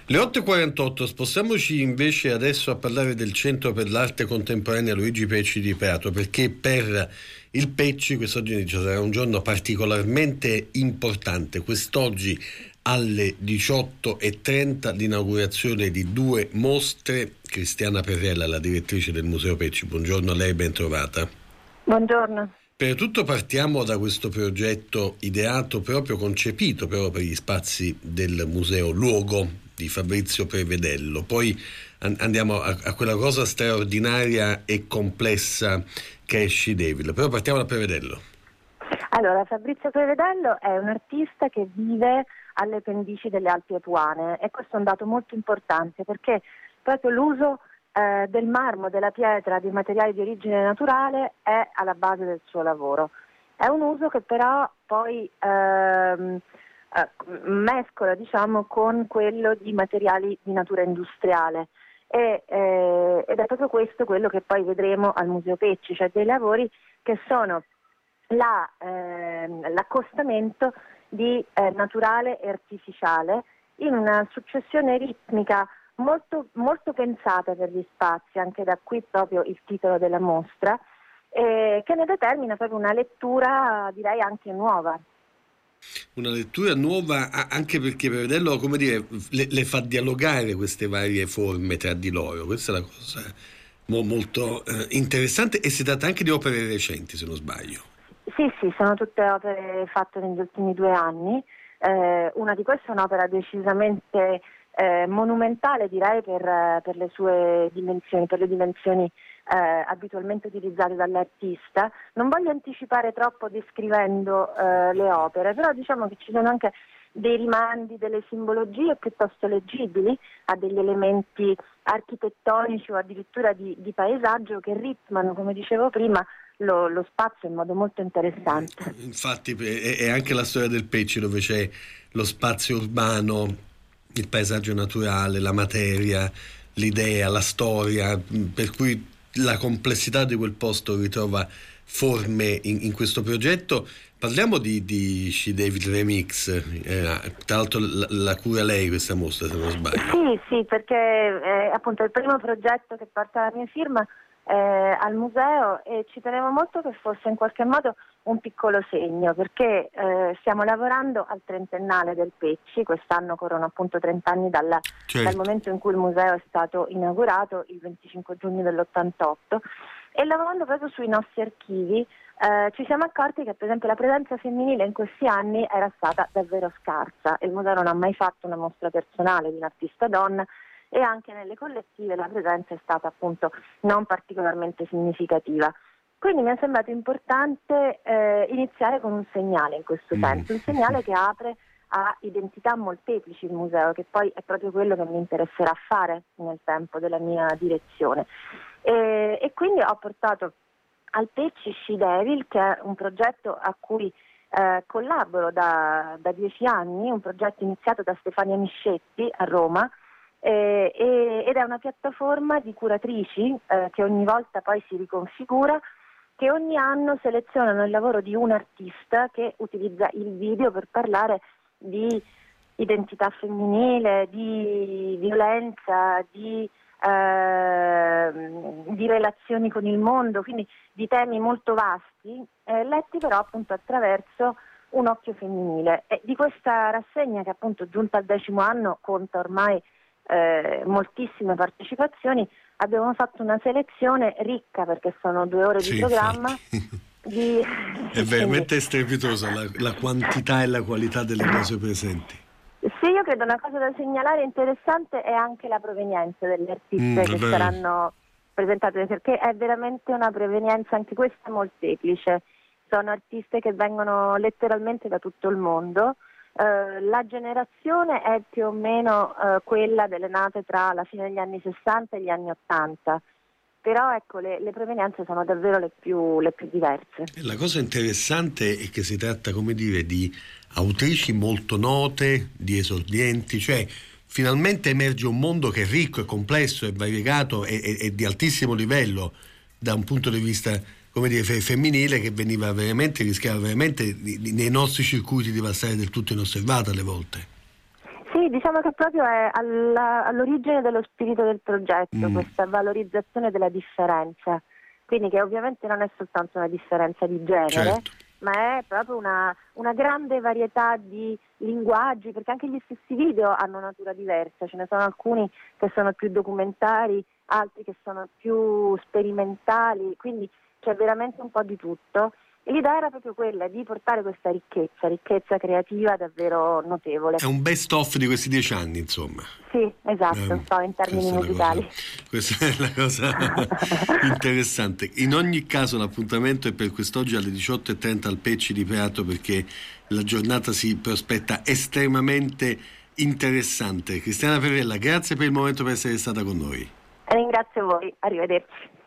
Le 8.48, spostiamoci invece adesso a parlare del Centro per l'Arte Contemporanea Luigi Pecci di Prato, perché per il Pecci quest'oggi sarà un giorno particolarmente importante. Quest'oggi alle 18.30 l'inaugurazione di 2 mostre. Cristiana Perrella, la direttrice del Museo Pecci, buongiorno a lei, ben trovata. Buongiorno. Prima di tutto partiamo da questo progetto ideato, proprio concepito però per gli spazi del Museo Luogo di Fabrizio Prevedello. Poi andiamo a quella cosa straordinaria e complessa che è She Devil. Però partiamo da Prevedello. Allora, Fabrizio Prevedello è un artista che vive alle pendici delle Alpi Apuane e questo è un dato molto importante perché proprio l'uso del marmo, della pietra, di materiali di origine naturale è alla base del suo lavoro. È un uso che però poi mescola, diciamo, con quello di materiali di natura industriale ed è proprio questo quello che poi vedremo al Museo Pecci, cioè dei lavori che sono l'accostamento di naturale e artificiale in una successione ritmica molto, molto pensata per gli spazi, anche da qui proprio il titolo della mostra, che ne determina proprio una lettura, direi, anche nuova. Una lettura nuova anche perché Prevedello, come dire, le fa dialogare queste varie forme tra di loro. Questa è la cosa molto interessante, e si tratta anche di opere recenti, se non sbaglio. Sì, sono tutte opere fatte negli ultimi 2 anni. Una di queste è un'opera decisamente monumentale, direi, per le sue dimensioni, per le dimensioni abitualmente utilizzate dall'artista. Non voglio anticipare troppo descrivendo le opere, però diciamo che ci sono anche dei rimandi, delle simbologie piuttosto leggibili a degli elementi architettonici o addirittura di paesaggio che ritmano, come dicevo prima, lo spazio in modo molto interessante. Infatti è anche la storia del Pecci, dove c'è lo spazio urbano, il paesaggio naturale, la materia, l'idea, la storia, per cui la complessità di quel posto ritrova forme in questo progetto. Parliamo di She Devil Remix, tra l'altro la cura lei questa mostra, se non sbaglio. Sì, perché appunto è il primo progetto che porta la mia firma al museo e ci tenevo molto che fosse in qualche modo un piccolo segno, perché stiamo lavorando al 30ennale del Pecci. Quest'anno corrono appunto 30 anni dal momento in cui il museo è stato inaugurato, il 25 giugno dell'88, e lavorando proprio sui nostri archivi ci siamo accorti che per esempio la presenza femminile in questi anni era stata davvero scarsa. Il museo non ha mai fatto una mostra personale di un'artista donna e anche nelle collettive la presenza è stata appunto non particolarmente significativa. Quindi mi è sembrato importante iniziare con un segnale in questo senso, un segnale che apre a identità molteplici il museo, che poi è proprio quello che mi interesserà fare nel tempo della mia direzione. E quindi ho portato al Pecci She Devil, che è un progetto a cui collaboro da 10 anni, un progetto iniziato da Stefania Miscetti a Roma, ed è una piattaforma di curatrici che ogni volta poi si riconfigura, che ogni anno selezionano il lavoro di un artista che utilizza il video per parlare di identità femminile, di violenza, di relazioni con il mondo, quindi di temi molto vasti, letti però appunto attraverso un occhio femminile. E di questa rassegna, che appunto giunta al 10° anno conta ormai moltissime partecipazioni, abbiamo fatto una selezione ricca, perché sono 2 ore di programma. È veramente strepitosa la quantità e la qualità delle cose presenti. Sì, io credo una cosa da segnalare interessante è anche la provenienza delle artiste che saranno presentate, perché è veramente una provenienza anche questa molteplice. Sono artiste che vengono letteralmente da tutto il mondo. La generazione è più o meno quella delle nate tra la fine degli anni 60 e gli anni 80, però ecco le provenienze sono davvero le più diverse. La cosa interessante è che si tratta, come dire, di autrici molto note, di esordienti, cioè finalmente emerge un mondo che è ricco, è complesso, è variegato e di altissimo livello da un punto di vista, come dire, femminile, che rischiava veramente nei nostri circuiti di passare del tutto inosservata alle volte. Sì, Sì, diciamo che proprio è all'origine dello spirito del progetto, questa valorizzazione della differenza, quindi che ovviamente non è soltanto una differenza di genere, certo, ma è proprio una grande varietà di linguaggi, perché anche gli stessi video hanno natura diversa, ce ne sono alcuni che sono più documentari, altri che sono più sperimentali, quindi c'è veramente un po' di tutto. E l'idea era proprio quella di portare questa ricchezza creativa davvero notevole. è un best of di questi 10 anni, insomma. Sì, esatto, so, in termini musicali. Questa è la cosa interessante. In ogni caso l'appuntamento è per quest'oggi alle 18:30 al Pecci di Prato, perché la giornata si prospetta estremamente interessante. Cristiana Perrella, grazie per il momento, per essere stata con noi. Ringrazio voi, arrivederci.